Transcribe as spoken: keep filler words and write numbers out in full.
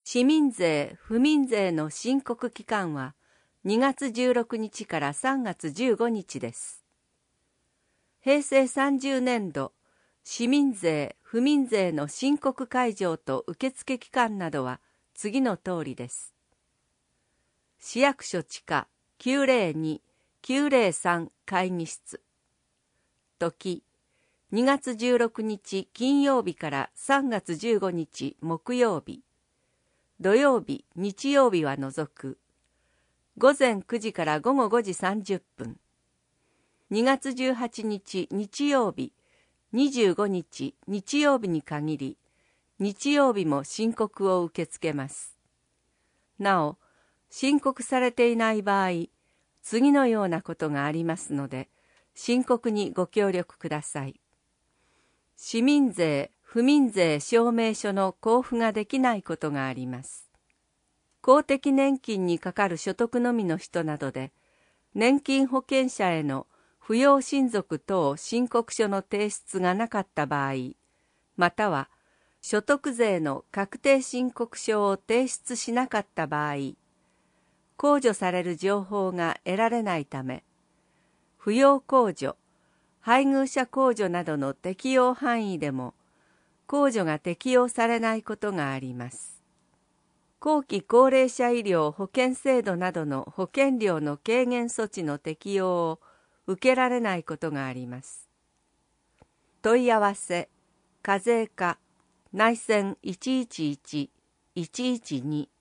市民税・府民税の申告期間はにがつじゅうろくにちからさんがつじゅうごにちです。へいせいさんじゅうねんど、市民税・府民税の申告開場と受付期間などは次の通りです。市役所地下 きゅうぜろにーきゅうぜろさん 会議室。時、にがつじゅうろくにち金曜日からさんがつじゅうごにち木曜日。土曜日、日曜日は除く。ごぜんくじからごごごじさんじゅっぷん。にがつじゅうはちにち日曜日、にじゅうごにち日曜日に限り、日曜日も申告を受け付けます。なお、申告されていない場合、次のようなことがありますので、申告にご協力ください。市民税・府民税証明書の交付ができないことがあります。公的年金にかかる所得のみの人などで、年金保険者への扶養親族等申告書の提出がなかった場合、または所得税の確定申告書を提出しなかった場合、控除される情報が得られないため、扶養控除、配偶者控除などの適用範囲でも、控除が適用されないことがあります。後期高齢者医療保険制度などの保険料の軽減措置の適用を受けられないことがあります。問い合わせ、課税課、内線いちいちいち いちいちに